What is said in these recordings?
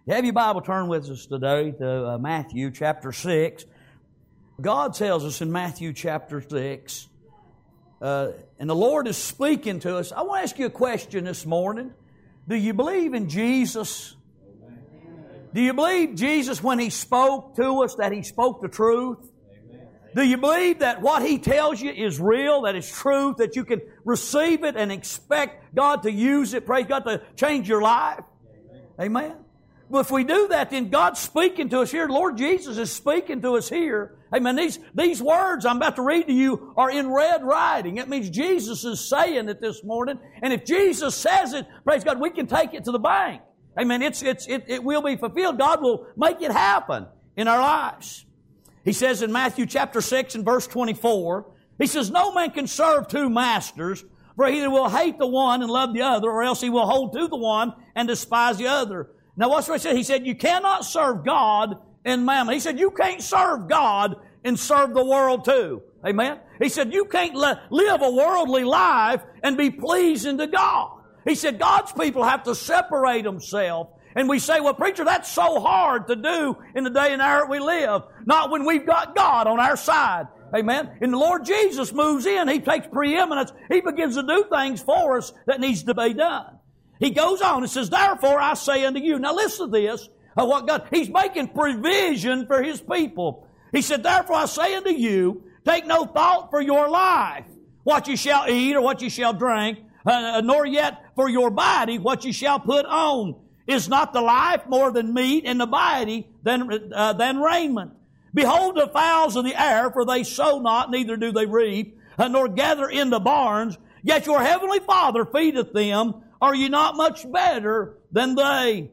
You have your Bible, turn with us today to Matthew chapter 6. God tells us in Matthew chapter 6, and the Lord is speaking to us. I want to ask you a question this morning. Do you believe in Jesus? Do you believe Jesus, when He spoke to us, that He spoke the truth? Do you believe that what He tells you is real, that it's truth, that you can receive it and expect God to use it, praise God, to change your life? Amen. Well, if we do that, then God's speaking to us here. Lord Jesus is speaking to us here. Amen. These words I'm about to read to you are in red writing. It means Jesus is saying it this morning. And if Jesus says it, praise God, we can take it to the bank. Amen. It will be fulfilled. God will make it happen in our lives. He says in Matthew chapter 6 and verse 24, He says, "No man can serve two masters, for he either will hate the one and love the other, or else he will hold to the one and despise the other." Now what's what He said? He said, you cannot serve God and mammon. He said, you can't serve God and serve the world too. Amen? He said, you can't live a worldly life and be pleasing to God. He said, God's people have to separate themselves. And we say, well, preacher, that's so hard to do in the day and hour we live. Not when we've got God on our side. Amen? And the Lord Jesus moves in. He takes preeminence. He begins to do things for us that needs to be done. He goes on and says, "Therefore I say unto you." Now listen to this. What God, He's making provision for His people. He said, "Therefore I say unto you, take no thought for your life, what you shall eat or what you shall drink, nor yet for your body what you shall put on. Is not the life more than meat, and the body than raiment? Behold the fowls of the air, for they sow not, neither do they reap, nor gather into barns, yet your heavenly Father feedeth them. Are you not much better than they?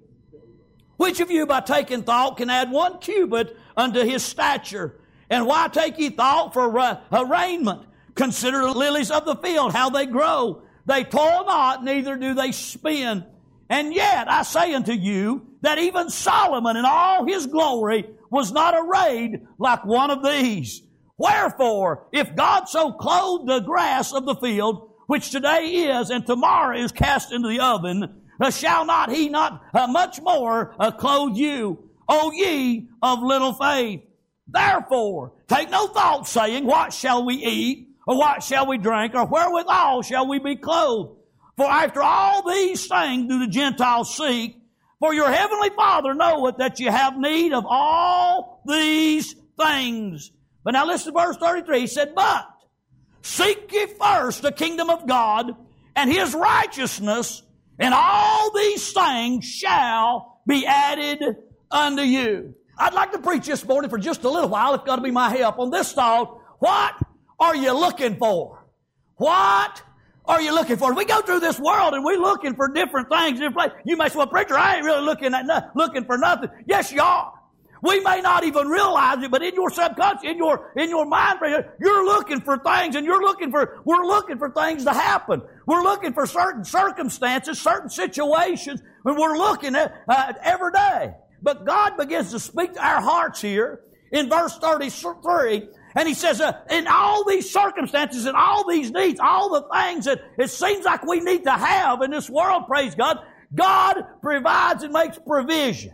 Which of you by taking thought can add 1 cubit unto his stature? And why take ye thought for raiment? Consider the lilies of the field, how they grow. They toil not, neither do they spin. And yet I say unto you that even Solomon in all his glory was not arrayed like one of these. Wherefore, if God so clothed the grass of the field, which today is and tomorrow is cast into the oven, shall not He not much more clothe you, O ye of little faith? Therefore, take no thought, saying, what shall we eat, or what shall we drink, or wherewithal shall we be clothed? For after all these things do the Gentiles seek. For your heavenly Father knoweth that you have need of all these things. But now listen to verse 33. He said, "But seek ye first the kingdom of God and His righteousness, and all these things shall be added unto you." I'd like to preach this morning for just a little while, if God will be my help, on this thought. What are you looking for? What are you looking for? We go through this world and we're looking for different things. You may say, well, preacher, I ain't really looking for nothing. Yes, you are. We may not even realize it, but in your subconscious, in your mind, you're looking for things, and we're looking for things to happen. We're looking for certain circumstances, certain situations, and we're looking at every day. But God begins to speak to our hearts here in verse 33, and He says, in all these circumstances and all these needs, all the things that it seems like we need to have in this world, praise God, God provides and makes provision.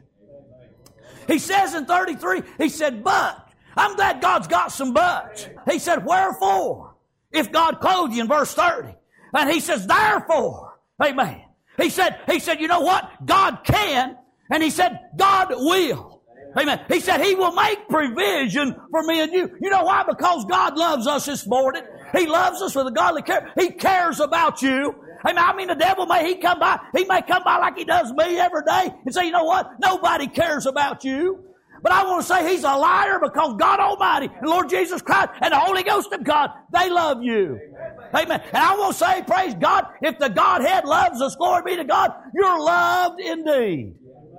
He says in 33, He said, "But." I'm glad God's got some buts. He said, "Wherefore?" If God clothed you in verse 30. And He says, "Therefore." Amen. He said, you know what? God can. And He said, God will. Amen. He said He will make provision for me and you. You know why? Because God loves us this morning. He loves us with a godly care. He cares about you. Amen. I mean, the devil may come by like he does me every day and say, you know what? Nobody cares about you. But I want to say he's a liar, because God Almighty and Lord Jesus Christ and the Holy Ghost of God, they love you. Amen. And I want to say, praise God, if the Godhead loves us, glory be to God, you're loved indeed.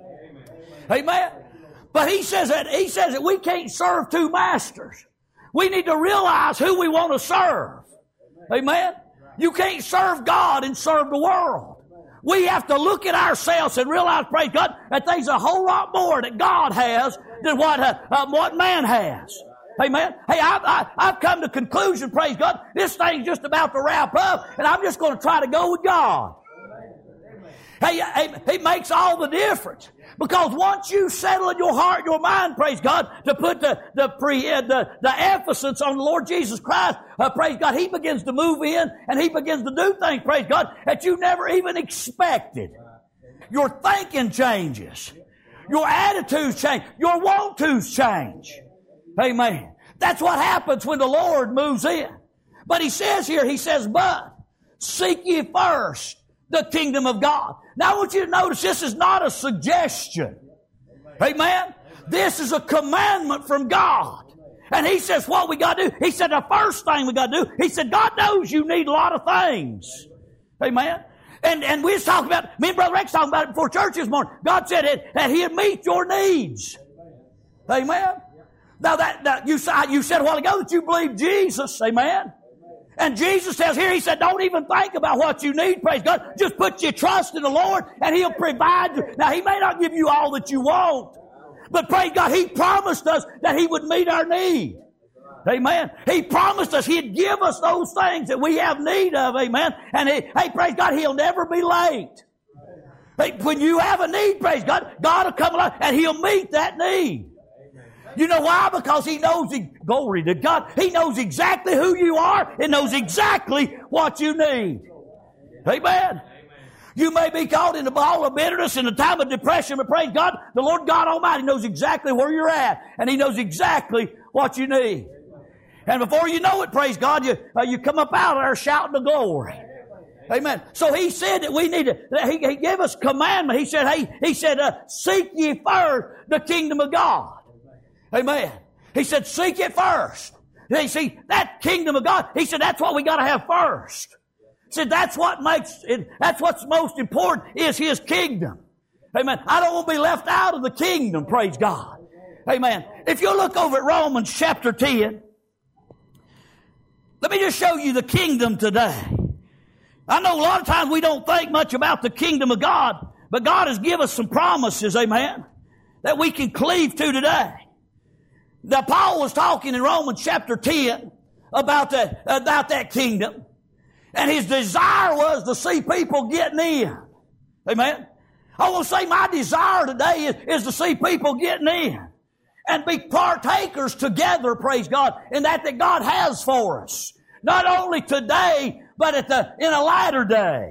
Amen. But He says that we can't serve two masters. We need to realize who we want to serve. Amen. You can't serve God and serve the world. We have to look at ourselves and realize, praise God, that there's a whole lot more that God has than what man has. Amen. Hey, I've come to the conclusion, praise God, this thing's just about to wrap up, and I'm just going to try to go with God. Hey, it makes all the difference. Because once you settle in your heart, your mind, praise God, to put the emphasis on the Lord Jesus Christ, praise God, He begins to move in and He begins to do things, praise God, that you never even expected. Your thinking changes. Your attitudes change. Your want-tos change. Amen. That's what happens when the Lord moves in. But He says here, He says, but seek ye first the kingdom of God. Now I want you to notice this is not a suggestion. Amen. This is a commandment from God. And He says what we got to do. He said the first thing we got to do, He said God knows you need a lot of things. Amen. And we was talking about, me and Brother Rex talking about it before church this morning. God said that He'd meet your needs. Amen. Now you said a while ago that you believe Jesus. Amen. And Jesus says here, He said, don't even think about what you need, praise God. Just put your trust in the Lord and He'll provide you. Now, He may not give you all that you want, but praise God, He promised us that He would meet our need. Amen. He promised us He'd give us those things that we have need of. Amen. And hey, praise God, He'll never be late. Hey, when you have a need, praise God, God will come along and He'll meet that need. You know why? Because He knows, glory to God, He knows exactly who you are and knows exactly what you need. Amen. You may be caught in the ball of bitterness in a time of depression, but praise God, the Lord God Almighty knows exactly where you're at and He knows exactly what you need. And before you know it, praise God, you come up out of there shouting the glory. Amen. So He said that we need to, He gave us commandment. He said, seek ye first the kingdom of God. Amen. He said, seek it first. You see, that kingdom of God, He said, that's what we got to have first. He said, that's what's most important is His kingdom. Amen. I don't want to be left out of the kingdom, praise God. Amen. If you look over at Romans chapter 10, let me just show you the kingdom today. I know a lot of times we don't think much about the kingdom of God, but God has given us some promises, amen, that we can cleave to today. Now, Paul was talking in Romans chapter 10 about that kingdom. And his desire was to see people getting in. Amen. I want to say my desire today is to see people getting in. And be partakers together, praise God, in that God has for us. Not only today, but in a latter day.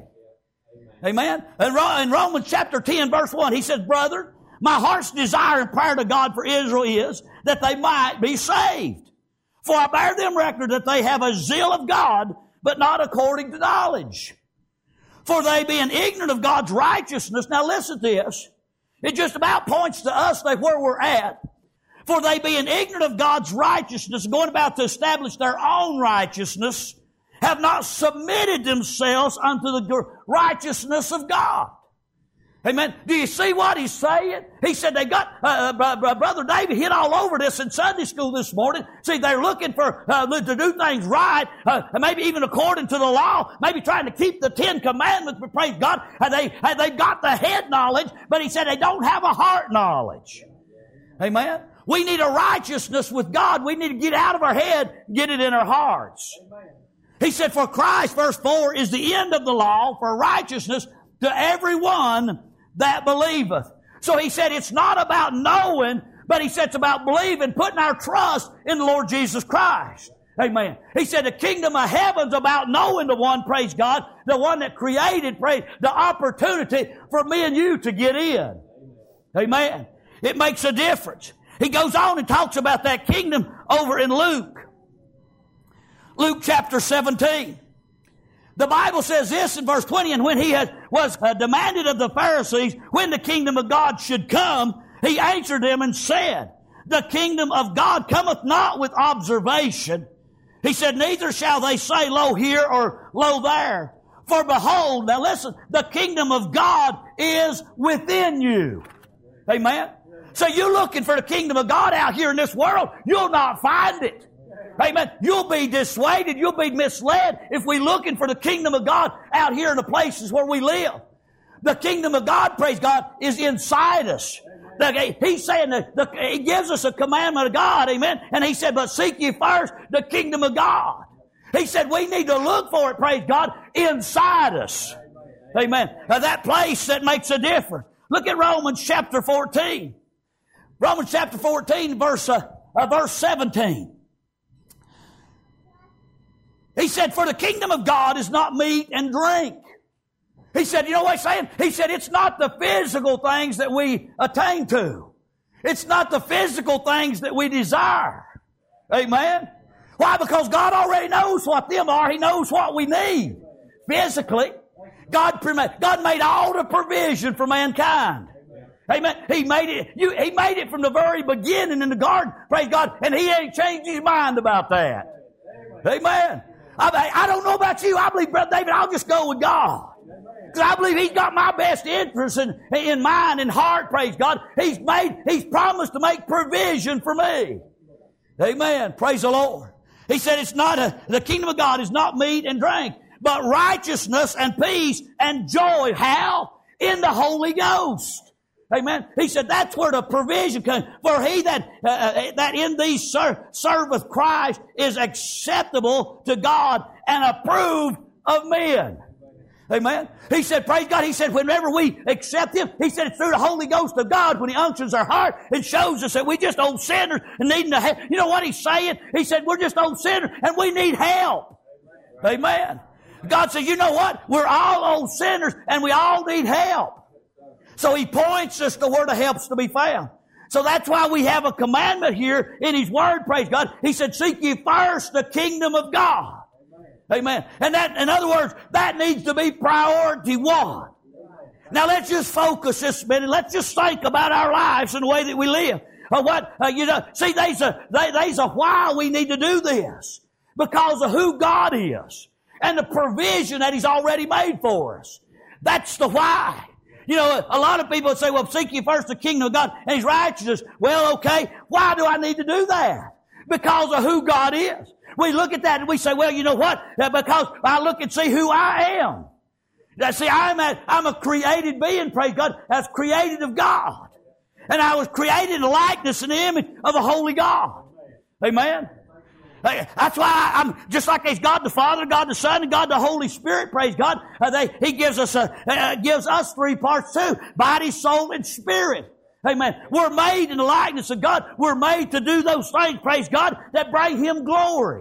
Amen. In Romans chapter 10 verse 1, he says, brother, my heart's desire and prayer to God for Israel is that they might be saved. For I bear them record that they have a zeal of God, but not according to knowledge. For they being ignorant of God's righteousness. Now listen to this. It just about points to us like where we're at. For they being ignorant of God's righteousness, going about to establish their own righteousness, have not submitted themselves unto the righteousness of God. Amen. Do you see what he's saying? He said they got, Brother David hit all over this in Sunday school this morning. See, they're looking for, to do things right, maybe even according to the law, maybe trying to keep the 10 Commandments, but praise God, they've got the head knowledge, but he said they don't have a heart knowledge. Amen. We need a righteousness with God. We need to get out of our head, get it in our hearts. He said, for Christ, verse 4, is the end of the law for righteousness to everyone that believeth. So he said it's not about knowing, but he said it's about believing, putting our trust in the Lord Jesus Christ. Amen. He said the kingdom of heaven's about knowing the one, praise God, the one that created, praise, the opportunity for me and you to get in. Amen. It makes a difference. He goes on and talks about that kingdom over in Luke. Luke chapter 17. The Bible says this in verse 20, and when he was demanded of the Pharisees when the kingdom of God should come, he answered them and said, the kingdom of God cometh not with observation. He said, neither shall they say, lo here or lo there. For behold, now listen, the kingdom of God is within you. Amen. So you're looking for the kingdom of God out here in this world, you'll not find it. Amen. You'll be dissuaded. You'll be misled if we're looking for the kingdom of God out here in the places where we live. The kingdom of God, praise God, is inside us. He's saying that He gives us a commandment of God, amen. And He said, but seek ye first the kingdom of God. He said we need to look for it, praise God, inside us. Amen. Now that place that makes a difference. Look at Romans chapter 14. Romans chapter 14, verse 17. He said, for the kingdom of God is not meat and drink. He said, you know what he's saying? He said, it's not the physical things that we attain to. It's not the physical things that we desire. Amen? Why? Because God already knows what them are. He knows what we need physically. God made all the provision for mankind. Amen. He made it from the very beginning in the garden. Praise God. And He ain't changed His mind about that. Amen. I don't know about you. I believe, Brother David, I'll just go with God. Because I believe He's got my best interest in mind and heart, praise God. He's promised to make provision for me. Amen. Praise the Lord. He said the kingdom of God is not meat and drink, but righteousness and peace and joy. How? In the Holy Ghost. Amen. He said that's where the provision comes. For he that in these serveth Christ is acceptable to God and approved of men. Amen. He said, praise God. He said, whenever we accept Him, He said it's through the Holy Ghost of God when He unctions our heart and shows us that we just old sinners and needing to help. You know what He's saying? He said, we're just old sinners and we need help. Amen. God says, you know what? We're all old sinners and we all need help. So He points us to where the help's to be found. So that's why we have a commandment here in His Word, praise God. He said, seek ye first the kingdom of God. Amen. And that, in other words, that needs to be priority one. Now let's just focus this minute. Let's just think about our lives and the way that we live. See, there's a why we need to do this. Because of who God is. And the provision that He's already made for us. That's the why. You know, a lot of people say, well, seek ye first the kingdom of God and His righteousness. Well, okay, why do I need to do that? Because of who God is. We look at that and we say, well, you know what? Because I look and see who I am. Now, see, I'm a created being, praise God. I was created of God. And I was created in the likeness and the image of a holy God. Amen. That's why I'm just like He's God the Father, God the Son, and God the Holy Spirit. Praise God. He gives us three parts too: body, soul, and spirit. Amen. We're made in the likeness of God. We're made to do those things, praise God, that bring Him glory.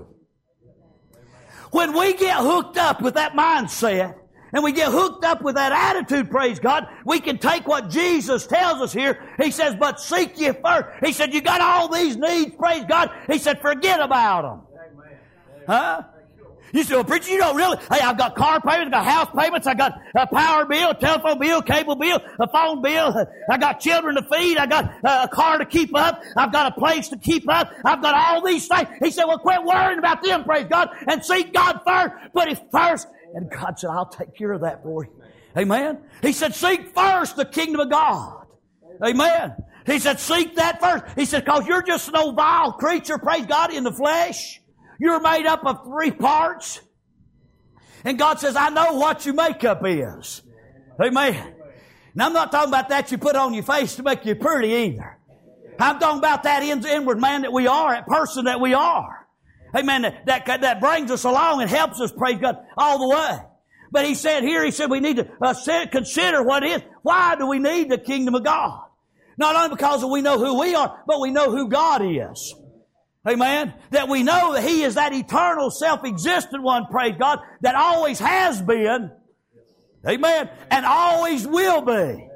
When we get hooked up with that mindset, and we get hooked up with that attitude, praise God, we can take what Jesus tells us here. He says, but seek ye first. He said, you got all these needs, praise God. He said, forget about them. Huh? You say, well, preacher, you don't really. Hey, I've got car payments, I've got house payments, I got a power bill, a telephone bill, cable bill, a phone bill. I got children to feed. I got a car to keep up. I've got a place to keep up. I've got all these things. He said, well, quit worrying about them, praise God, and seek God first. Put Him first. And God said, I'll take care of that for you. Amen. He said, seek first the kingdom of God. Amen. He said, seek that first. He said, because you're just an old vile creature, praise God, in the flesh. You're made up of three parts. And God says, I know what your makeup is. Amen. Now, I'm not talking about that you put on your face to make you pretty either. I'm talking about that inward man that we are, that person that we are. Amen. That brings us along and helps us, praise God, all the way. But He said we need to consider what it is. Why do we need the kingdom of God? Not only because we know who we are, but we know who God is. Amen. That we know that He is that eternal, self-existent one, praise God, that always has been. Amen. And always will be.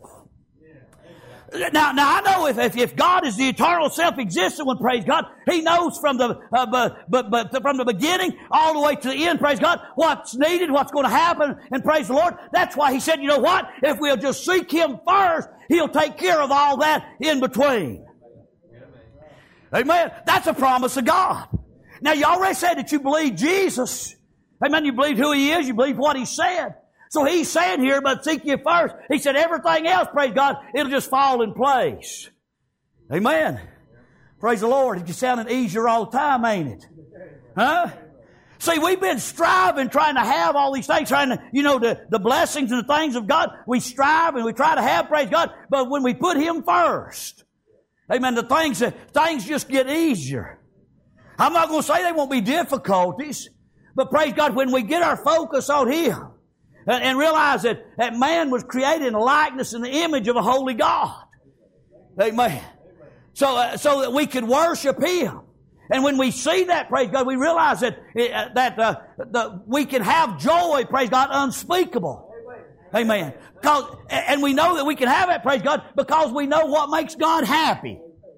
Now I know if God is the eternal, self-existent one, praise God, He knows from the beginning all the way to the end, praise God, what's needed, what's going to happen, and praise the Lord. That's why He said, you know what? If we'll just seek Him first, He'll take care of all that in between. Amen. That's a promise of God. Now, you already said that you believe Jesus. Amen. You believe who He is. You believe what He said. So He's saying here, but seek ye first. He said everything else, praise God, it'll just fall in place. Amen. Praise the Lord. It's sounding easier all the time, ain't it? Huh? See, we've been striving, trying to have all these things, trying to, the blessings and the things of God. We strive and we try to have, praise God. But when we put Him first, amen, the things just get easier. I'm not going to say there won't be difficulties, but praise God, when we get our focus on Him, And realize that man was created in the likeness and the image of a holy God. Amen. So that we could worship Him. And when we see that, praise God, we realize that we can have joy, praise God, unspeakable. Amen. And we know that we can have that, praise God, because we know what makes God happy.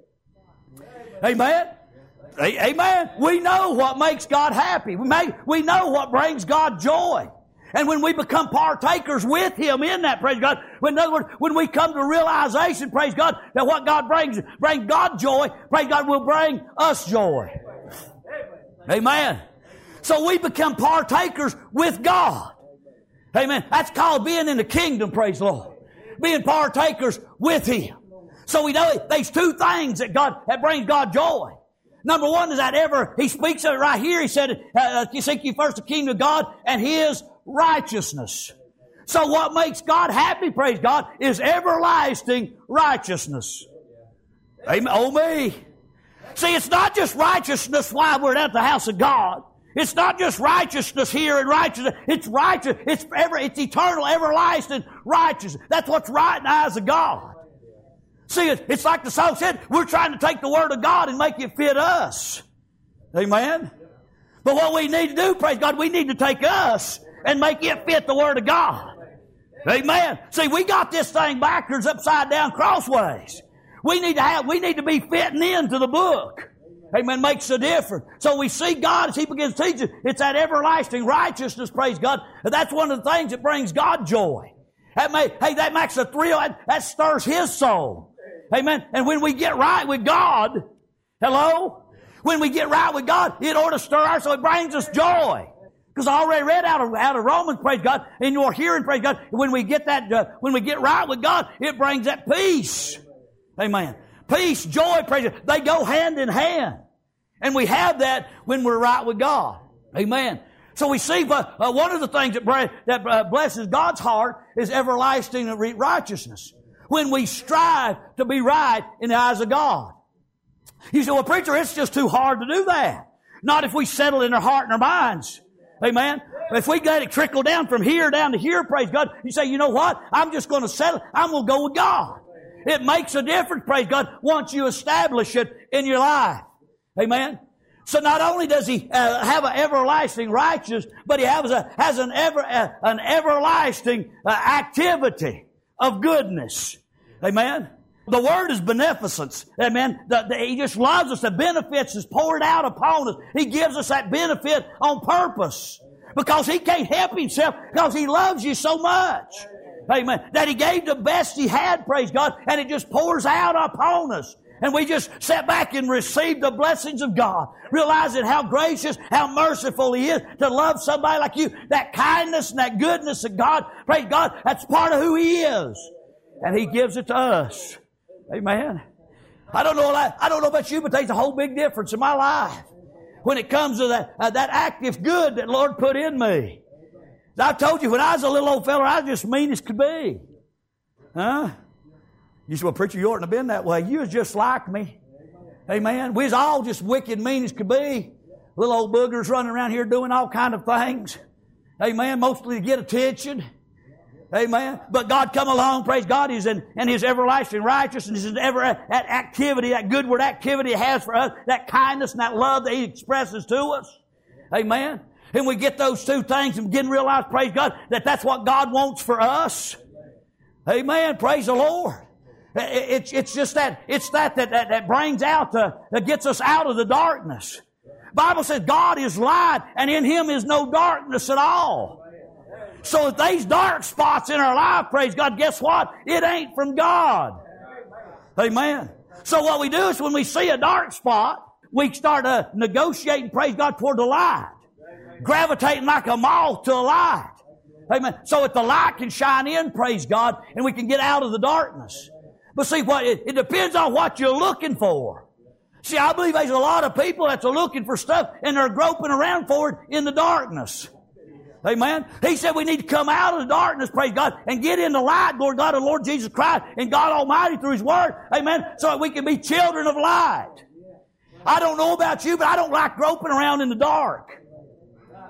Amen. Amen. We know what makes God happy. We know what brings God joy. And when we become partakers with Him in that, praise God, in other words, when we come to realization, praise God, that what God brings God joy, praise God, will bring us joy. Amen. So we become partakers with God. Amen. That's called being in the kingdom, praise the Lord. Being partakers with Him. So we know there's two things that brings God joy. Number one is He speaks of it right here. He said, you seek ye first the kingdom of God and His righteousness. So what makes God happy, praise God, is everlasting righteousness. Amen. Oh me. See, it's not just righteousness while we're at the house of God. It's not just righteousness here and righteousness. It's righteous. It's eternal, everlasting righteousness. That's what's right in the eyes of God. See, it's like the song said, we're trying to take the Word of God and make it fit us. Amen? But what we need to do, praise God, we need to take us and make it fit the Word of God. Amen? See, we got this thing backwards, upside down, crossways. We need to be fitting into the book. Amen. Makes a difference. So we see God as He begins to teach us. It's that everlasting righteousness, praise God. That's one of the things that brings God joy. That makes a thrill. That stirs His soul. Amen. And when we get right with God, hello? When we get right with God, it ought to stir our soul. It brings us joy. Because I already read out of Romans, praise God, in your hearing, praise God, when we get right with God, it brings that peace. Amen. Peace, joy, praise God. They go hand in hand. And we have that when we're right with God. Amen. So we see one of the things that blesses God's heart is everlasting righteousness. When we strive to be right in the eyes of God. You say, well, preacher, it's just too hard to do that. Not if we settle in our heart and our minds. Amen. If we let it trickle down from here down to here, praise God, you say, you know what? I'm just going to settle. I'm going to go with God. It makes a difference, praise God, once you establish it in your life. Amen. So not only does He have an everlasting righteousness, but He has an everlasting activity of goodness. Amen. The word is beneficence. Amen. He just loves us. The benefits is poured out upon us. He gives us that benefit on purpose. Because He can't help Himself because He loves you so much. Amen. That He gave the best He had, praise God, and it just pours out upon us. And we just sit back and receive the blessings of God, realizing how gracious, how merciful He is to love somebody like you. That kindness and that goodness of God, praise God, that's part of who He is. And He gives it to us. Amen. I don't know about you, but there's a whole big difference in my life when it comes to that active good that Lord put in me. As I told you, when I was a little old fella, I was just mean as could be. Huh? You said, well, preacher, you oughtn't have been that way. You was just like me. Amen. We was all just wicked mean as could be. Little old boogers running around here doing all kind of things. Amen. Mostly to get attention. Amen. But God come along, praise God, and His everlasting righteousness, that activity, that goodward activity He has for us, that kindness and that love that He expresses to us. Amen. And we get those two things and begin to realize, praise God, that that's what God wants for us. Amen. Praise the Lord. It's just that brings out, that gets us out of the darkness. Bible says God is light and in Him is no darkness at all. So if there's dark spots in our life, praise God, guess what? It ain't from God. Amen. So what we do is when we see a dark spot, we start negotiating, praise God, toward the light. Gravitating like a moth to a light. Amen. So if the light can shine in, praise God, and we can get out of the darkness. But see, it depends on what you're looking for. See, I believe there's a lot of people that's looking for stuff and they're groping around for it in the darkness. Amen. He said we need to come out of the darkness, praise God, and get in the light, Lord God, of Lord Jesus Christ and God Almighty through His Word. Amen. So that we can be children of light. I don't know about you, but I don't like groping around in the dark.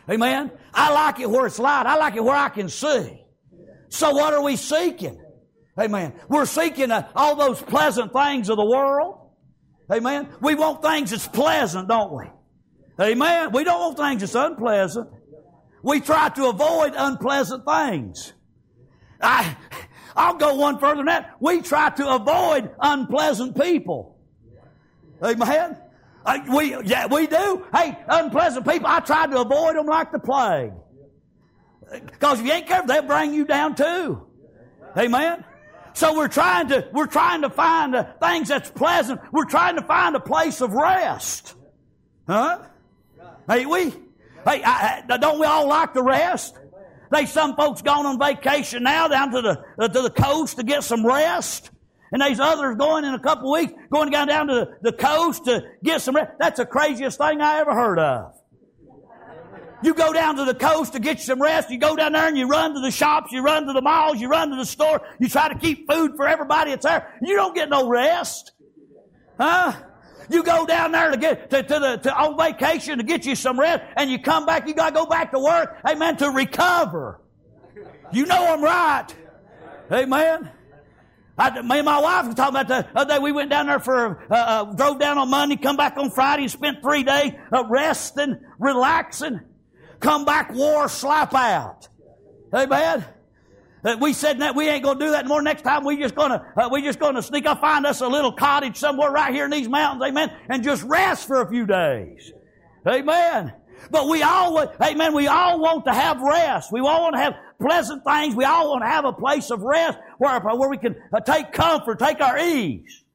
Amen? I like it where it's light. I like it where I can see. So what are we seeking? Amen. We're seeking all those pleasant things of the world. Amen. We want things that's pleasant, don't we? Amen. We don't want things that's unpleasant. We try to avoid unpleasant things. I'll go one further than that. We try to avoid unpleasant people. Amen. We do. Hey, unpleasant people, I try to avoid them like the plague. Because if you ain't careful, they'll bring you down too. Amen. So we're trying to find things that's pleasant. We're trying to find a place of rest. Huh? Hey, don't we all like the rest? Some folks gone on vacation now down to the coast to get some rest. And there's others going in a couple of weeks, going down to the coast to get some rest. That's the craziest thing I ever heard of. You go down to the coast to get you some rest. You go down there and you run to the shops, you run to the malls, you run to the store. You try to keep food for everybody that's there. You don't get no rest. Huh? You go down there to get on vacation to get you some rest, and you come back, you gotta go back to work, amen, to recover. You know I'm right. Amen. Me and my wife were talking about the other day. We went down there drove down on Monday, come back on Friday, and spent 3 days resting, relaxing. Come back, wore slap out. Amen. We said that we ain't gonna do that anymore. Next time we just gonna sneak up, find us a little cottage somewhere right here in these mountains, amen, and just rest for a few days. Amen. But we all want to have rest. We all want to have pleasant things. We all want to have a place of rest where we can take comfort, take our ease.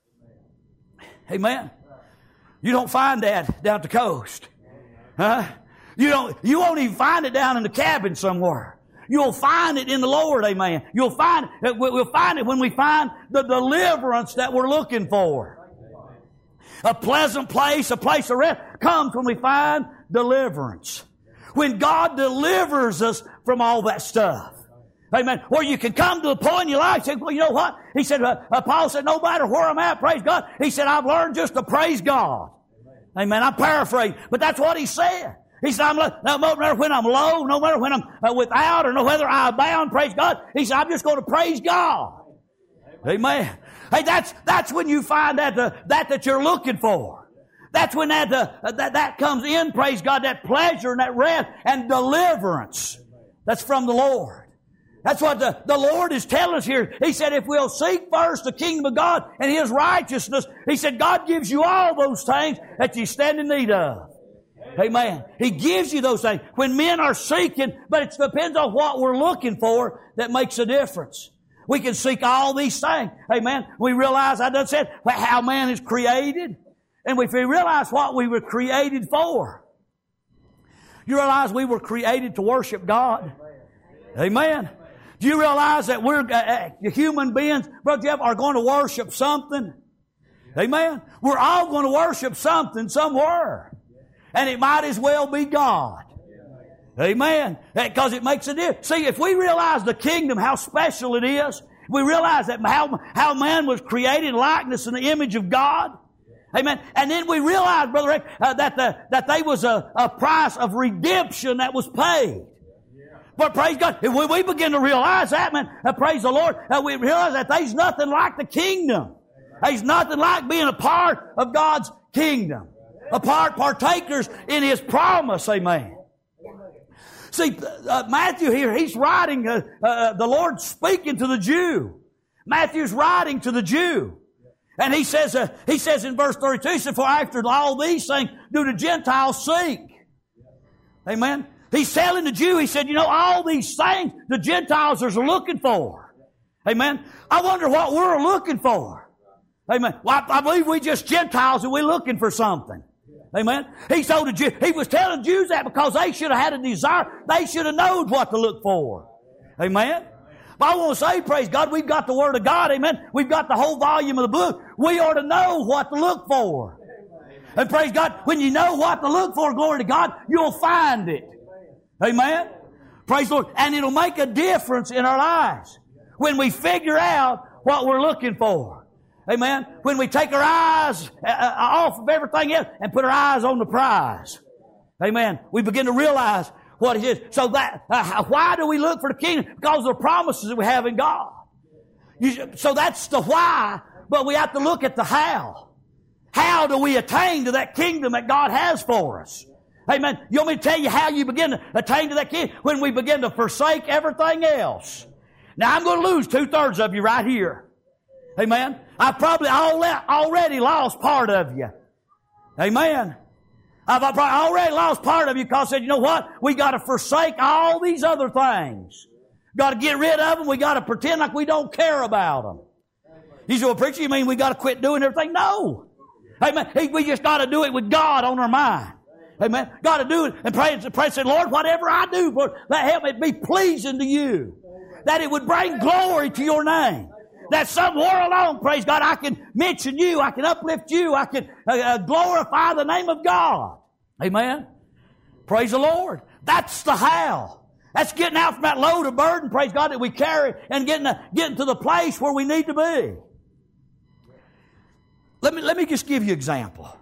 Amen. You don't find that down at the coast. Huh? You won't even find it down in the cabin somewhere. You'll find it in the Lord, amen. We'll find it when we find the deliverance that we're looking for. A pleasant place, a place of rest comes when we find deliverance. When God delivers us from all that stuff. Amen. Where you can come to a point in your life, say, well, you know what? He said, Paul said, no matter where I'm at, praise God. He said, I've learned just to praise God. Amen. I'm paraphrasing, but that's what he said. He said, no matter when I'm low, no matter when I'm without, or no whether I abound, praise God. He said, I'm just going to praise God. Amen. Hey, that's when you find that you're looking for. That's when that comes in, praise God, that pleasure and that rest and deliverance. That's from the Lord. That's what the Lord is telling us here. He said, if we'll seek first the kingdom of God and His righteousness, He said, God gives you all those things that you stand in need of. Amen. He gives you those things. When men are seeking, but it depends on what we're looking for that makes a difference. We can seek all these things. Amen. We realize, I done said, how man is created. And if we realize what we were created for. You realize we were created to worship God. Amen. Do you realize that we're human beings, Brother Jeff, are going to worship something? Amen. We're all going to worship something somewhere. And it might as well be God. Amen. Because it makes a difference. See, if we realize the kingdom, how special it is, we realize that how man was created in likeness and the image of God. Amen. And then we realize, Brother Rick, that there was a price of redemption that was paid. But praise God, if we begin to realize that, man, praise the Lord, we realize that there's nothing like the kingdom. There's nothing like being a part of God's kingdom. Partakers in His promise, amen. See, Matthew here, he's writing, the Lord speaking to the Jew. Matthew's writing to the Jew. And he says in verse 32, he said, for after all these things do the Gentiles seek. Amen. He's telling the Jew, he said, all these things the Gentiles are looking for. Amen. I wonder what we're looking for. Amen. Well, I believe we just Gentiles and we're looking for something. Amen. He was telling Jews that because they should have had a desire. They should have known what to look for. Amen. But I want to say, praise God, we've got the Word of God. Amen. We've got the whole volume of the book. We ought to know what to look for. And praise God, when you know what to look for, glory to God, you'll find it. Amen. Praise the Lord. And it'll make a difference in our lives when we figure out what we're looking for. Amen. When we take our eyes off of everything else and put our eyes on the prize. Amen. We begin to realize what it is. So that, why do we look for the kingdom? Because of the promises that we have in God. So that's the why, but we have to look at the how. How do we attain to that kingdom that God has for us? Amen. You want me to tell you how you begin to attain to that kingdom? When we begin to forsake everything else. Now I'm going to lose 2/3 of you right here. Amen. I've probably already lost part of you. Amen. I've probably already lost part of you because I said, you know what? We got to forsake all these other things. Got to get rid of them. We got to pretend like we don't care about them. You say, well, preacher, you mean we got to quit doing everything? No. Amen. We just got to do it with God on our mind. Amen. Got to do it and pray and say, Lord, whatever I do, Lord, let help it be pleasing to you. That it would bring glory to your name. That somewhere along, praise God, I can mention you, I can uplift you, I can glorify the name of God. Amen. Praise the Lord. That's the how. That's getting out from that load of burden, praise God, that we carry and getting to the place where we need to be. Let me just give you an example.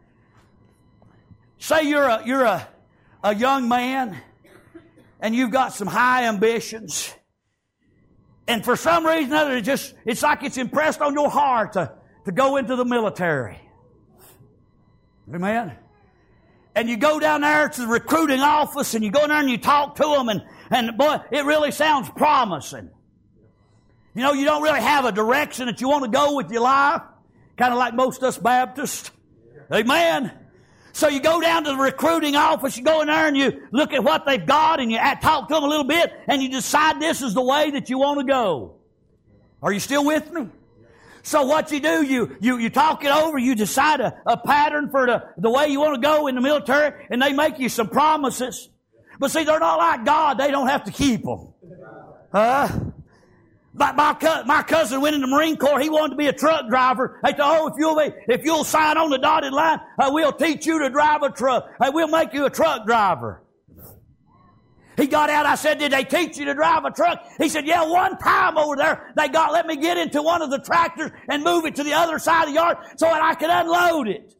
Say you're a young man and you've got some high ambitions. And for some reason or other, it's like it's impressed on your heart to go into the military. Amen. And you go down there to the recruiting office and you go in there and you talk to them and boy, it really sounds promising. You know, you don't really have a direction that you want to go with your life. Kind of like most of us Baptists. Amen. So you go down to the recruiting office, you go in there and you look at what they've got and you talk to them a little bit and you decide this is the way that you want to go. Are you still with me? So what you do, you talk it over, you decide a pattern for the way you want to go in the military and they make you some promises. But see, they're not like God. They don't have to keep them. My cousin went in the Marine Corps. He wanted to be a truck driver. They said, if you'll sign on the dotted line, we'll teach you to drive a truck. We'll make you a truck driver. He got out. I said, did they teach you to drive a truck? He said, yeah, one time over there, they let me get into one of the tractors and move it to the other side of the yard so that I could unload it.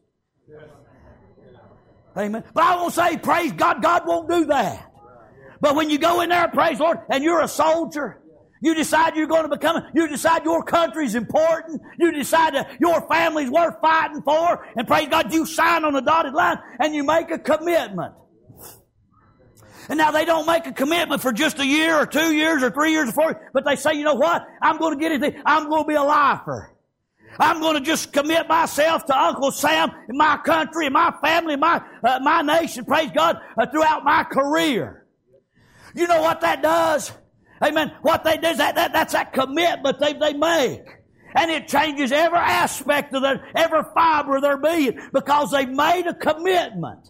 Amen. But I won't say, praise God, God won't do that. But when you go in there, praise the Lord, and you're a soldier, you decide you're going to you decide your country's important, you decide that your family's worth fighting for, and praise God, you sign on the dotted line, and you make a commitment. And now they don't make a commitment for just a year or 2 years or 3 years or 4 years, but they say, you know what, I'm going to get it, I'm going to be a lifer. I'm going to just commit myself to Uncle Sam and my country and my family and my nation, praise God, throughout my career. You know what that does? Amen. What they do is that's that commitment they make. And it changes every aspect of every fiber of their being because they made a commitment.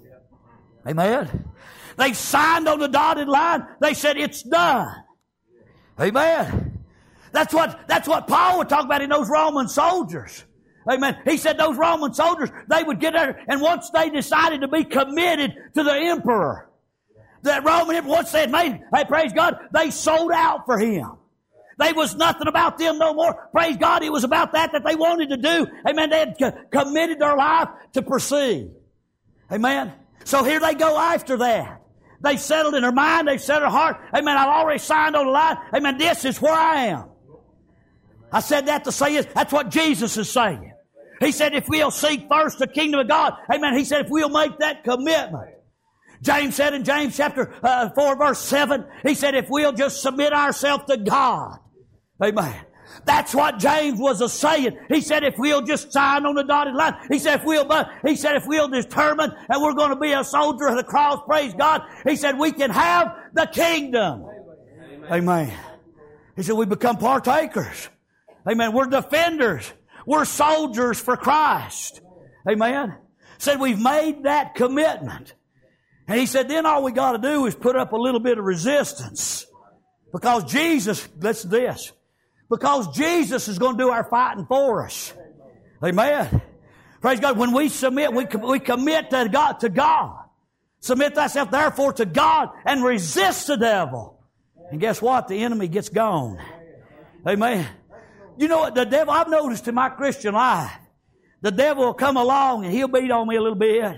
Amen. They signed on the dotted line. They said it's done. Amen. That's what Paul would talk about in those Roman soldiers. Amen. He said those Roman soldiers, they would get there, and once they decided to be committed to the emperor, that Roman emperor, once they had made, hey, praise God, they sold out for him. There was nothing about them no more. Praise God, it was about that they wanted to do. Amen. They had committed their life to proceed. Amen. So here they go after that. They settled in their mind. They set their heart. Amen. I've already signed on the line. Amen. This is where I am. I said that to say that's what Jesus is saying. He said if we'll seek first the kingdom of God, amen, he said if we'll make that commitment. James said in James chapter 4 verse 7, he said if we'll just submit ourselves to God. Amen. That's what James was saying. He said if we'll just sign on the dotted line. He said if we'll determine that we're going to be a soldier of the cross, praise God. He said we can have the kingdom. Amen. He said we become partakers. Amen. We're defenders. We're soldiers for Christ. Amen. Said we've made that commitment. And he said then all we got to do is put up a little bit of resistance. Because Jesus, listen to this. Because Jesus is going to do our fighting for us. Amen. Praise God. When we submit, we commit to God. Submit thyself therefore to God and resist the devil. And guess what? The enemy gets gone. Amen. You know what? The devil, I've noticed in my Christian life, the devil will come along and he'll beat on me a little bit.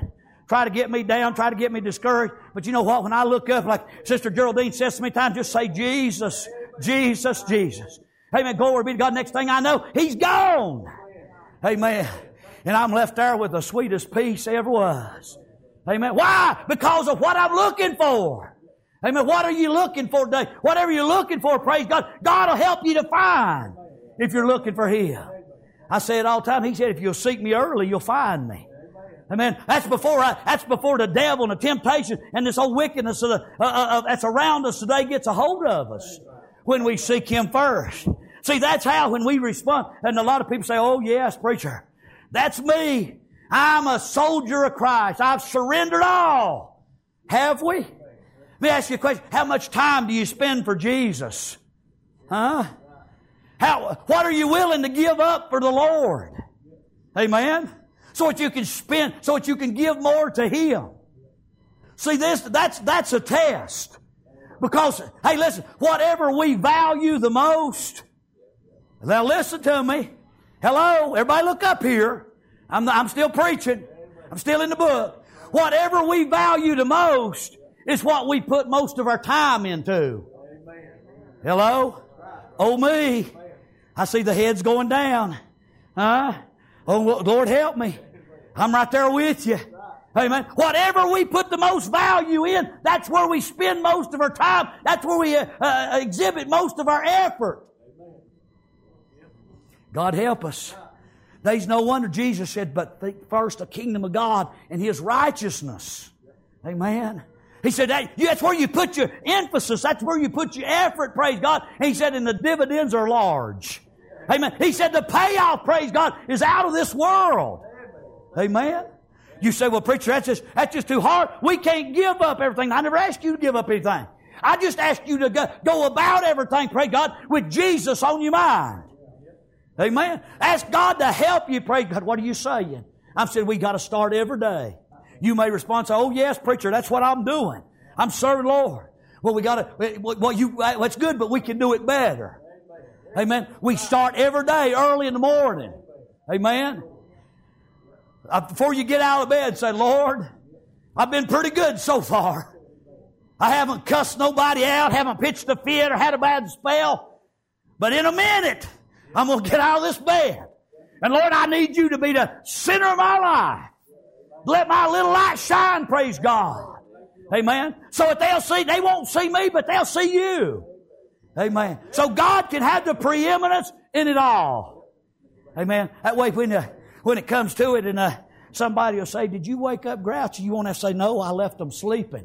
try to get me down, try to get me discouraged. But you know what? When I look up, like Sister Geraldine says so many times, just say, Jesus, Jesus, Jesus. Amen. Glory be to God. Next thing I know, He's gone. Amen. And I'm left there with the sweetest peace ever was. Amen. Why? Because of what I'm looking for. Amen. What are you looking for today? Whatever you're looking for, praise God, God will help you to find if you're looking for Him. I say it all the time. He said, if you'll seek me early, you'll find me. Amen. That's before the devil and the temptation and this old wickedness that's around us today gets a hold of us when we seek Him first. See, that's how when we respond. And a lot of people say, oh yes, preacher, that's me. I'm a soldier of Christ. I've surrendered all. Have we? Let me ask you a question. How much time do you spend for Jesus? Huh? What are you willing to give up for the Lord? Amen? So that you can spend, so that you can give more to Him. See, that's a test. Because, hey, listen, whatever we value the most, now listen to me. Hello? Everybody look up here. I'm still preaching. I'm still in the book. Whatever we value the most is what we put most of our time into. Hello? Oh me. I see the heads going down. Huh? Oh, Lord help me. I'm right there with you. Amen. Whatever we put the most value in, that's where we spend most of our time. That's where we exhibit most of our effort. God help us. There's no wonder Jesus said, but think first the kingdom of God and His righteousness. Amen. He said, that's where you put your emphasis. That's where you put your effort, praise God. And He said, and the dividends are large. Amen. He said, the payoff, praise God, is out of this world. Amen. You say, well, preacher, that's just too hard. We can't give up everything. I never asked you to give up anything. I just asked you to go about everything, praise God, with Jesus on your mind. Amen. Ask God to help you. Pray God, what are you saying? I'm saying we got to start every day. You may respond, say, oh yes, preacher, that's what I'm doing. I'm serving Lord. Well, we got to, that's good, but we can do it better. Amen. We start every day early in the morning. Amen. Before you get out of bed, say, Lord, I've been pretty good so far. I haven't cussed nobody out, haven't pitched a fit or had a bad spell. But in a minute, I'm going to get out of this bed. And Lord, I need you to be the center of my life. Let my little light shine, praise God. Amen. So that they'll see, they won't see me, but they'll see you. Amen. So God can have the preeminence in it all. Amen. That way when it comes to it and somebody will say, did you wake up grouchy? You won't have to say, no, I left them sleeping.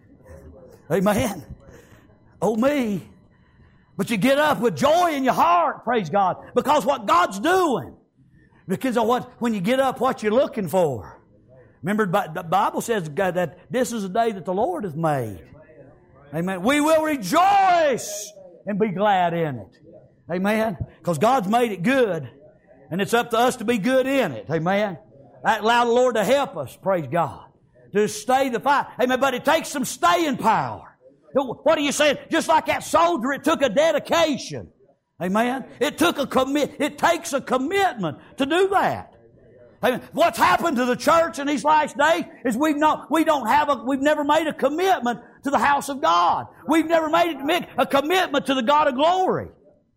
Amen. Oh me. But you get up with joy in your heart, praise God, because what God's doing. Because of when you get up, what you're looking for. Remember, the Bible says that this is a day that the Lord has made. Amen. We will rejoice and be glad in it. Amen. Because God's made it good. And it's up to us to be good in it. Amen. Allow the Lord to help us, praise God, to stay the fight. Amen. But it takes some staying power. What are you saying? Just like that soldier, it took a dedication. Amen. It takes a commitment to do that. Amen. What's happened to the church in these last days is we've never made a commitment to the house of God. We've never made a commitment to the God of glory.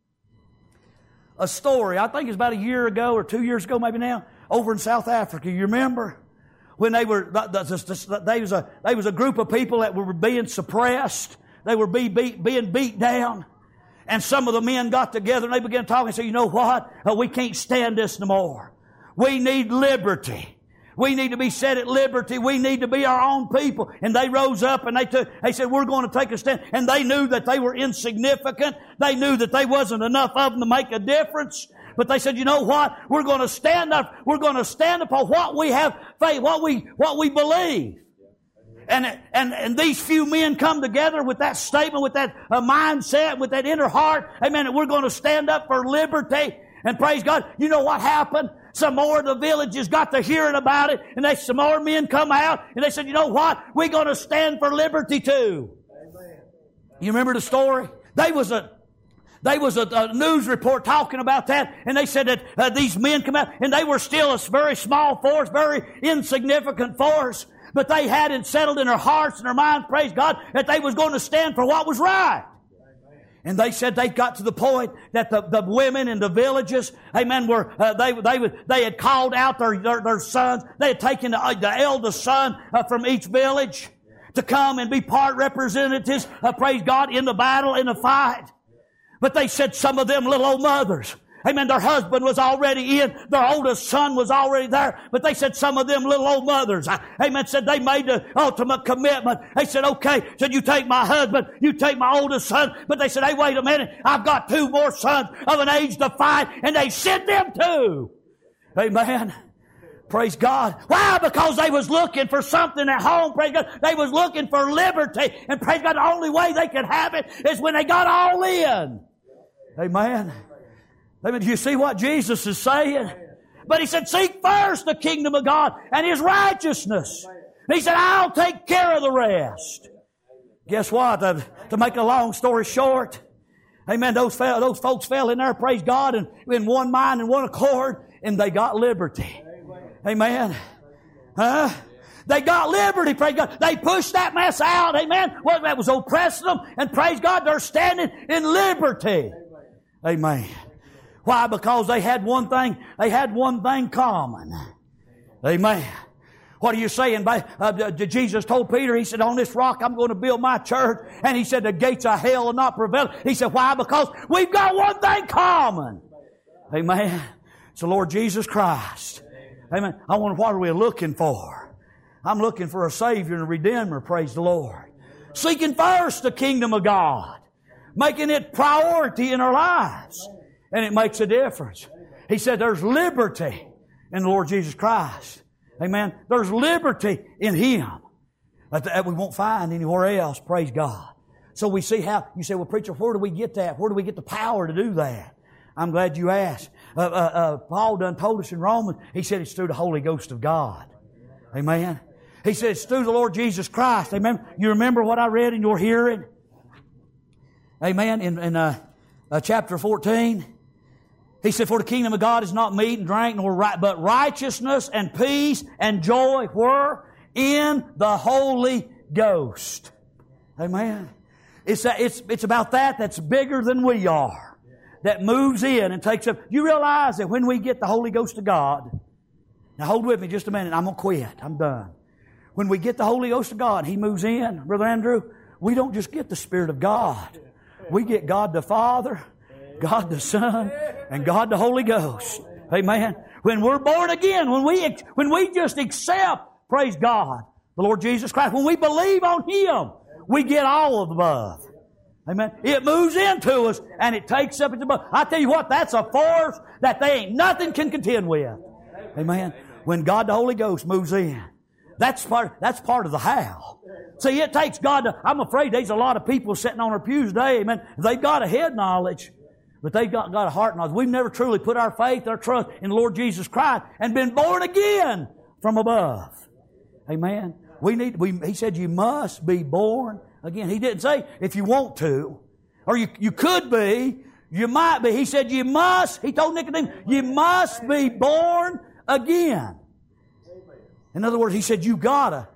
A story, I think it's about a year ago or 2 years ago maybe now, over in South Africa. You remember? When they was a group of people that were being suppressed. They were being beat down. And some of the men got together and they began talking and said, you know what? We can't stand this no more. We need liberty. We need to be set at liberty. We need to be our own people. And they rose up and they said, we're going to take a stand. And they knew that they were insignificant. They knew that there wasn't enough of them to make a difference. But they said, you know what? We're going to stand up. We're going to stand up on what we have faith, what we believe. And these few men come together with that statement, with that mindset, with that inner heart. Amen. And we're going to stand up for liberty. And praise God. You know what happened? Some more of the villages got to hearing about it. And some more men come out. And they said, you know what? We're going to stand for liberty too. Amen. You remember the story? There was a news report talking about that, and they said that these men come out, and they were still a very small force, very insignificant force. But they had it settled in their hearts and their minds, praise God, that they was going to stand for what was right. And they said they got to the point that the women in the villages, amen, were they had called out their sons. They had taken the eldest son from each village to come and be part representatives, praise God, in the battle, in the fight. But they said some of them little old mothers, amen, their husband was already in, their oldest son was already there, but they said some of them little old mothers, amen, said they made the ultimate commitment. They said, okay, said you take my husband, you take my oldest son, but they said, hey, wait a minute, I've got 2 more sons of an age to fight, and they sent them too. Amen. Praise God. Why? Because they was looking for something at home. Praise God. They was looking for liberty. And praise God, the only way they could have it is when they got all in. Amen. Amen. Do you see what Jesus is saying? But He said, seek first the kingdom of God and His righteousness. And He said, I'll take care of the rest. Guess what? To make a long story short, amen, those folks fell in there, praise God, and in one mind and one accord, and they got liberty. Amen. Huh? They got liberty, praise God. They pushed that mess out, amen. Well, that was oppressing them, and praise God, they're standing in liberty. Amen. Why? Because they had one thing common. Amen. What are you saying? Jesus told Peter, He said, on this rock I'm going to build my church. And He said, the gates of hell will not prevail. He said, why? Because we've got one thing common. Amen. It's the Lord Jesus Christ. Amen. I wonder, what are we looking for? I'm looking for a Savior and a Redeemer, praise the Lord. Seeking first the kingdom of God. Making it priority in our lives. And it makes a difference. He said there's liberty in the Lord Jesus Christ. Amen. There's liberty in Him that we won't find anywhere else, praise God. So we see how, you say, well, preacher, where do we get that? Where do we get the power to do that? I'm glad you asked. Paul done told us in Romans, he said it's through the Holy Ghost of God. Amen. He said it's through the Lord Jesus Christ. Amen. You remember what I read in your hearing? Amen. In chapter 14, he said, for the kingdom of God is not meat and drink, but righteousness and peace and joy, where? In the Holy Ghost. Amen. It's about that's bigger than we are. That moves in and takes up. You realize that when we get the Holy Ghost of God, now hold with me just a minute, I'm going to quit. I'm done. When we get the Holy Ghost of God, He moves in, Brother Andrew, we don't just get the Spirit of God. We get God the Father, God the Son, and God the Holy Ghost. Amen. When we're born again, when we just accept, praise God, the Lord Jesus Christ, when we believe on Him, we get all of the above. Amen. It moves into us and it takes up its above. I tell you what, that's a force that they ain't nothing can contend with. Amen. When God the Holy Ghost moves in, that's part of the how. See, it takes God to, I'm afraid there's a lot of people sitting on their pews today, amen. They've got a head knowledge, but they've got a heart knowledge. We've never truly put our faith, our trust in the Lord Jesus Christ and been born again from above. Amen. He said you must be born again. He didn't say if you want to, or you could be, you might be. He said you must, He told Nicodemus, you must be born again. In other words, He said you've got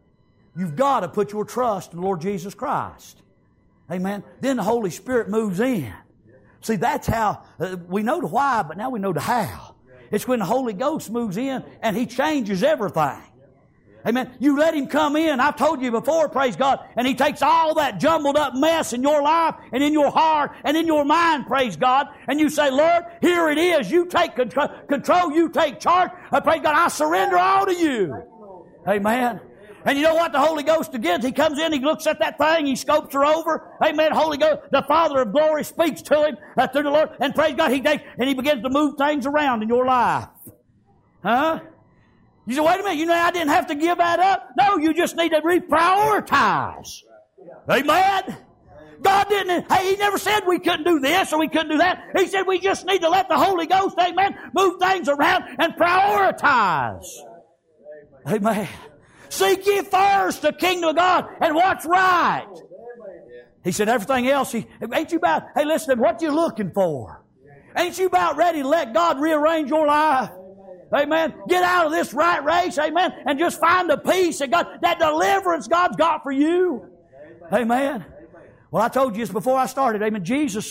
to put your trust in the Lord Jesus Christ. Amen. Then the Holy Spirit moves in. See, that's how, we know the why, but now we know the how. It's when the Holy Ghost moves in and He changes everything. Amen. You let Him come in. I've told you before, praise God, and He takes all that jumbled up mess in your life and in your heart and in your mind, praise God, and you say, Lord, here it is. You take control. You take charge. Praise God, I surrender all to You. Amen. And you know what the Holy Ghost again? He comes in, He looks at that thing, He scopes her over. Amen. Holy Ghost, the Father of glory speaks to him through the Lord, and praise God, He begins to move things around in your life. Huh? You say, wait a minute, I didn't have to give that up. No, you just need to reprioritize. Amen? God didn't, He never said we couldn't do this or we couldn't do that. He said we just need to let the Holy Ghost, amen, move things around and prioritize. Amen. Seek ye first the kingdom of God and what's right. He said everything else, ain't you about, hey listen, what you looking for? Ain't you about ready to let God rearrange your life? Amen. Get out of this rat race. Amen. And just find the peace that God, that deliverance God's got for you. Amen. Well, I told you this before I started. Amen. Jesus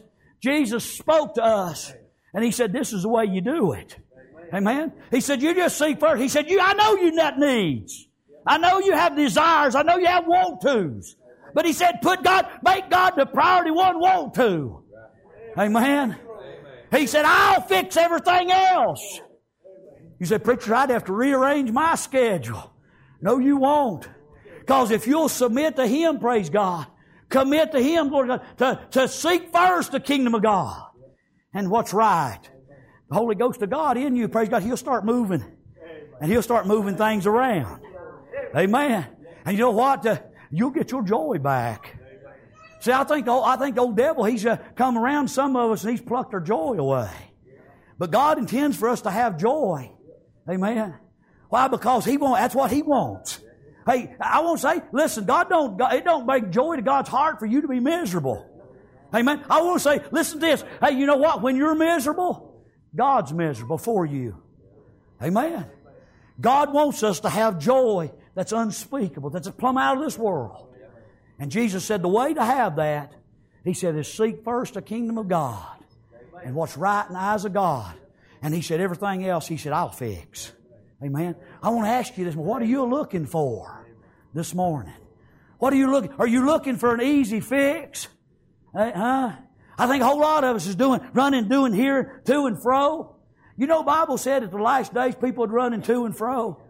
spoke to us. And He said, this is the way you do it. Amen. He said, you just seek first. He said, I know you got needs. I know you have desires. I know you have want-tos. But He said, make God the priority one want-to. Amen. He said, I'll fix everything else. You said, preacher, I'd have to rearrange my schedule. No, you won't. Because if you'll submit to Him, praise God, commit to Him, Lord, to seek first the kingdom of God and what's right. The Holy Ghost of God in you, praise God, He'll start moving. And He'll start moving things around. Amen. And you know what? You'll get your joy back. See, I think the old devil, he's come around some of us and he's plucked our joy away. But God intends for us to have joy. Amen. Why? Because that's what He wants. Hey, I won't say, listen, it don't make joy to God's heart for you to be miserable. Amen. I won't say, listen to this. Hey, you know what? When you're miserable, God's miserable for you. Amen. God wants us to have joy that's unspeakable, that's plumb out of this world. And Jesus said the way to have that, He said, is seek first the kingdom of God and what's right in the eyes of God. And He said everything else, He said, I'll fix. Amen. I want to ask you this, what are you looking for this morning? What are you looking? Are you looking for an easy fix? I think a whole lot of us is doing here, to and fro. You know, the Bible said at the last days people would run to and fro.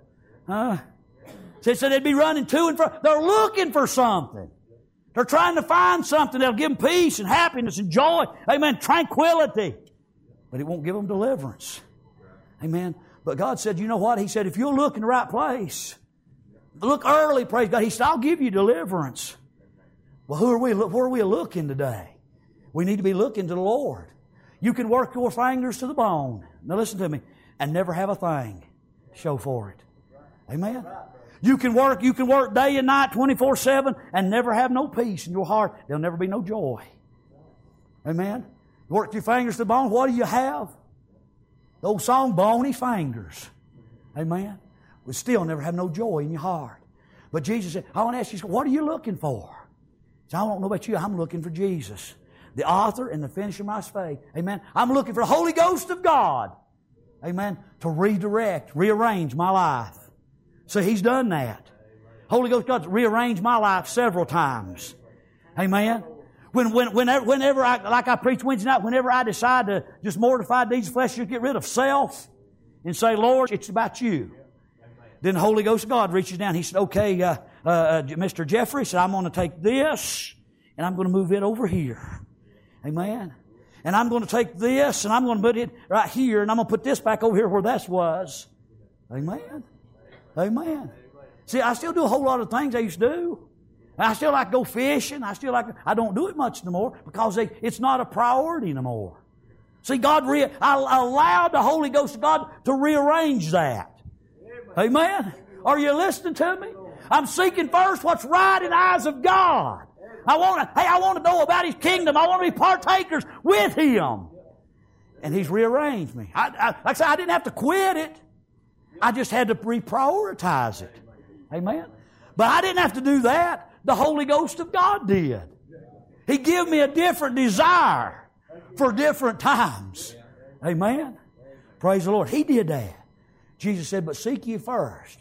It said they'd be running to and fro. They're looking for something. They're trying to find something that'll give them peace and happiness and joy. Amen. Tranquility. But it won't give them deliverance. Amen. But God said, you know what? He said, if you'll look in the right place, look early, praise God. He said, I'll give you deliverance. Well, where are we looking today? We need to be looking to the Lord. You can work your fingers to the bone. Now listen to me. And never have a thing show for it. Amen. You can work day and night 24/7 and never have no peace in your heart. There'll never be no joy. Amen. Work your fingers to the bone. What do you have? The old song, bony fingers. Amen. We still never have no joy in your heart. But Jesus said, I want to ask you, what are you looking for? So I don't know about you. I'm looking for Jesus, the author and the finisher of my faith. Amen. I'm looking for the Holy Ghost of God. Amen. To rearrange my life. So He's done that. Holy Ghost God's rearranged my life several times. Amen. Whenever I preach Wednesday night, whenever I decide to just mortify these flesh, just get rid of self and say, Lord, it's about you. Then the Holy Ghost of God reaches down. He said, okay, Mr. Jeffrey, said, I'm going to take this and I'm going to move it over here. Amen. And I'm going to take this and I'm going to put it right here and I'm going to put this back over here where that was. Amen. Amen. See, I still do a whole lot of things I used to do. I still like to go fishing. I don't do it much no more because it's not a priority no more. See, I allowed the Holy Ghost of God to rearrange that. Amen. Are you listening to me? I'm seeking first what's right in the eyes of God. I want to know about His kingdom. I want to be partakers with Him. And He's rearranged me. Like I said, I didn't have to quit it. I just had to reprioritize it. Amen. But I didn't have to do that. The Holy Ghost of God did. He gave me a different desire for different times. Amen. Praise the Lord. He did that. Jesus said, but seek ye first.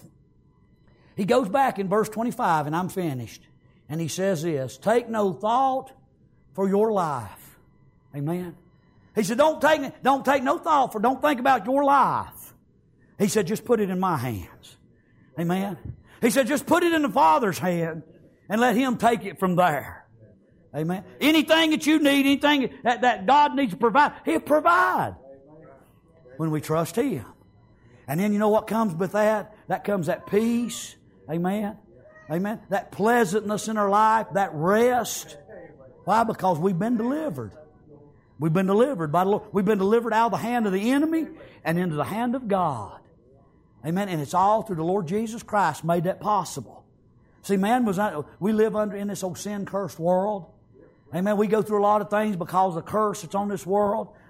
He goes back in verse 25, and I'm finished. And He says this, take no thought for your life. Amen. He said, don't take no thought don't think about your life. He said, just put it in my hands. Amen. He said, just put it in the Father's hand and let Him take it from there. Amen. Anything that you need, anything that God needs to provide, He'll provide when we trust Him. And then you know what comes with that? That comes that peace. Amen. Amen. That pleasantness in our life, that rest. Why? Because we've been delivered. We've been delivered by the Lord. We've been delivered out of the hand of the enemy and into the hand of God. Amen. And it's all through the Lord Jesus Christ made that possible. See, we live in this old sin-cursed world. Amen. We go through a lot of things because of the curse that's on this world.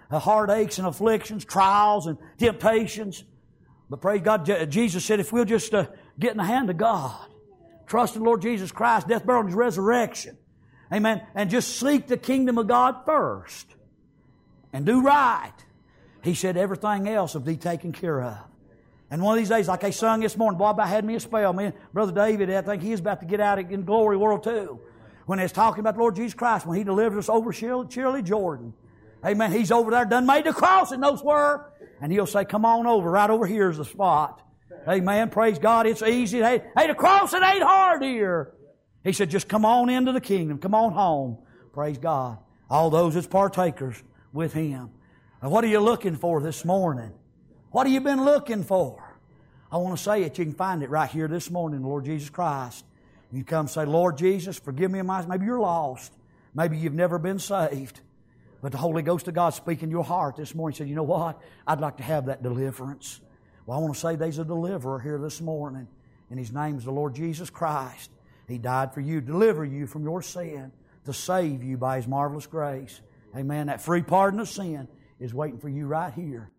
heartaches and afflictions, trials and temptations. But praise God, Jesus said if we'll just get in the hand of God, trust in the Lord Jesus Christ, death, burial, and His resurrection, amen, and just seek the kingdom of God first and do right, He said everything else will be taken care of. And one of these days, like they sung this morning, boy, I had me a spell, man. Brother David, I think he's about to get out in glory world too. When he's talking about the Lord Jesus Christ, when He delivered us over Shirley Jordan. Amen. He's over there, done made the cross and knows where. And He'll say, come on over, right over here is the spot. Amen. Praise God, it's easy. Hey, the cross, it ain't hard here. He said, just come on into the kingdom. Come on home. Praise God. All those that's partakers with Him. Now, what are you looking for this morning? What have you been looking for? I want to say it. You can find it right here this morning, the Lord Jesus Christ. You come and say, Lord Jesus, forgive me of my... Maybe you're lost. Maybe you've never been saved. But the Holy Ghost of God speaking in your heart this morning said, you know what? I'd like to have that deliverance. Well, I want to say there's a deliverer here this morning. And His name is the Lord Jesus Christ. He died for you, deliver you from your sin, to save you by His marvelous grace. Amen. That free pardon of sin is waiting for you right here.